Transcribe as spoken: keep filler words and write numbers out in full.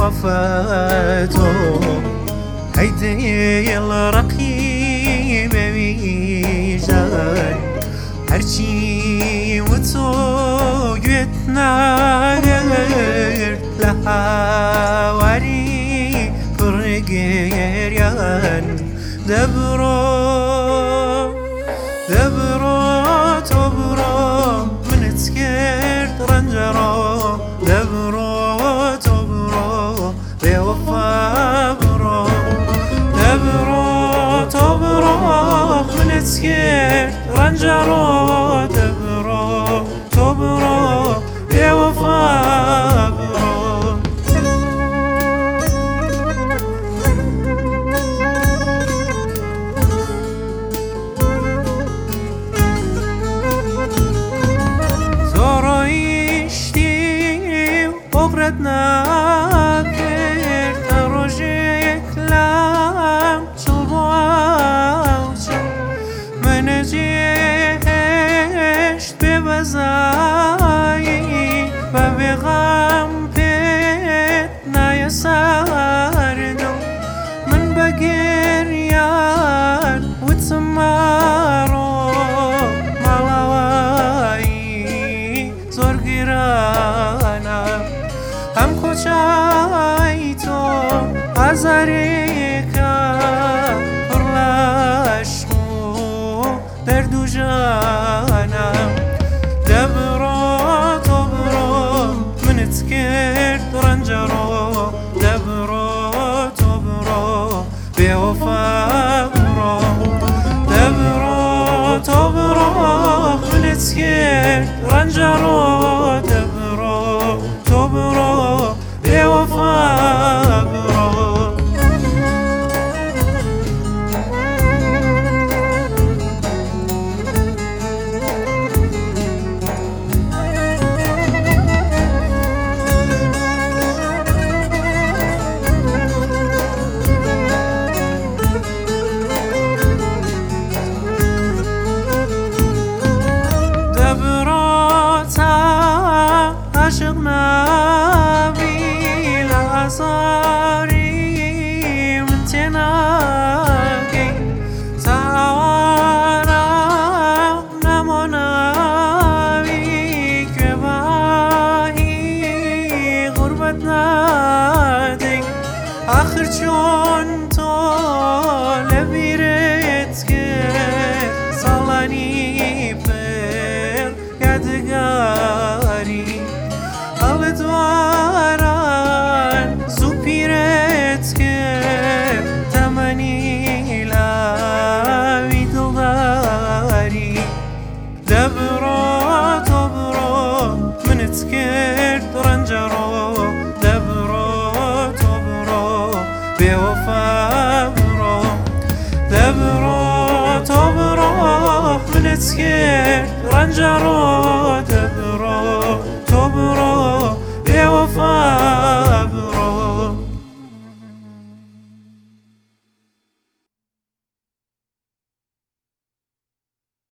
وفاتو هيدي الرقيب بيجان هرچی وتو يتناغر لحواري فرقيريان دبرو دبرو تبرو من تسكرت رنجرو دبرو تبرو بوفا برو دبرو تبرو من تسكرت رنجرو دبرو تبرو بوفا برو ناكر تروجك لام شلواوش من جيشت ببزاي وبغم بيتنا يساردو من بقريان وتسمارو ملاواي زور قرانا هم کوچای تو آزاریکا پرلاشمو در دو جانم دبرو تبرو منت کرد رنجرو دبرو تبرو بیوفا برو دبرو تبرو منت کرد رنجرو دبرو تبرو بوفا برو دبرو تا عشقنا صاري وانتناقي تعوانا نموناوي كباهي غربتنا دي آخر چون تو لبيرتك صالاني پر يدگاري الدوارا دبرو تبرو من تسكرت رنجرو دبرو تبرو بوفا برو دبرو تبرو من تسكرت رنجرو دبرو تبرو